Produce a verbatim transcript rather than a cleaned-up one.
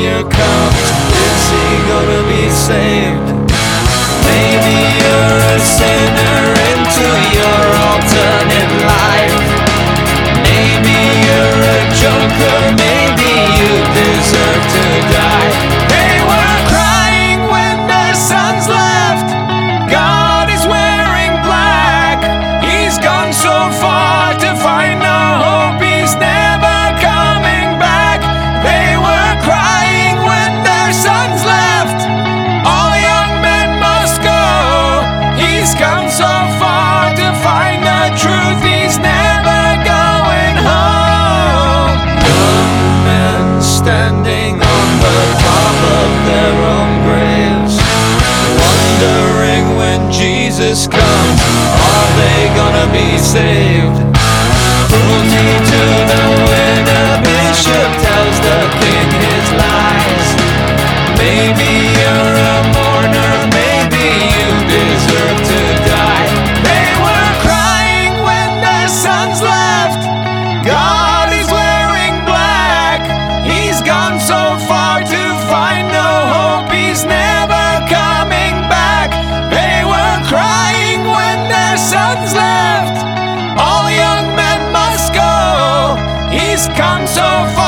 Savior comes, is he gonna be saved? Maybe you're a sinner into your alternate life. Maybe you're a joker, maybe you deserve to die. They were crying when their sons left. God is wearing black. He's gone so far to find no hope. He's never coming back. They were crying when their sons left. All young men must go. He's come so far to find the truth. He's never going home. Young men standing on the top of their own graves, wondering when Jesus comes, are they gonna be saved? Cruelty to the winner, bishop tells the king his lies. Maybe you're a mourner, maybe you deserve to die. They were crying when their sons left. God is wearing black. He's gone so far to find no hope. He's never coming back. They were crying when their sons left. All young men must go. He's come so far.